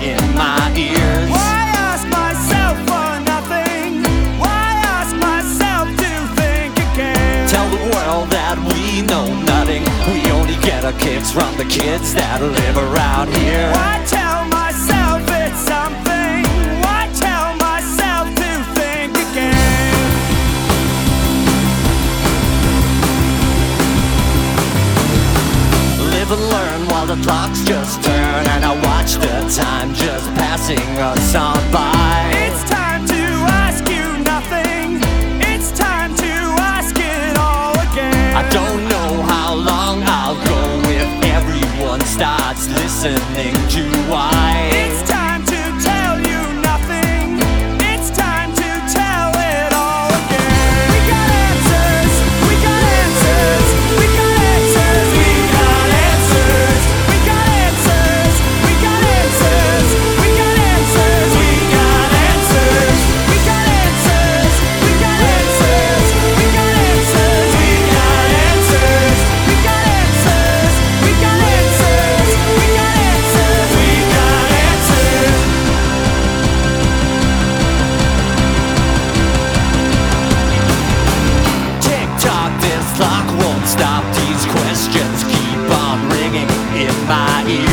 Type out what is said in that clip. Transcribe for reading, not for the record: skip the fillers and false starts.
in my ears. Why ask myself for nothing? Why ask myself to think again? Tell the world that we know nothing. We only get our kicks from the kids that live around here. Why tell myself it's something? Why tell myself to think again? Live and learn while the clocks just turn, and I watch the time just passing us on by. It's time to ask you nothing. It's time to ask it all again. I don't know how long I'll go if everyone starts listening to why. It's time to tell you nothing. It's time to tell it all again. We got answers. We got answers. We got answers. We got answers. We got answers. We got answers. We got answers. We got answers. We got answers. We got answers. We got answers. We got answers. We got answers. We got answers. We got answers. We got answers. Tick tock, this clock won't stop. These questions keep on ringing in my ear.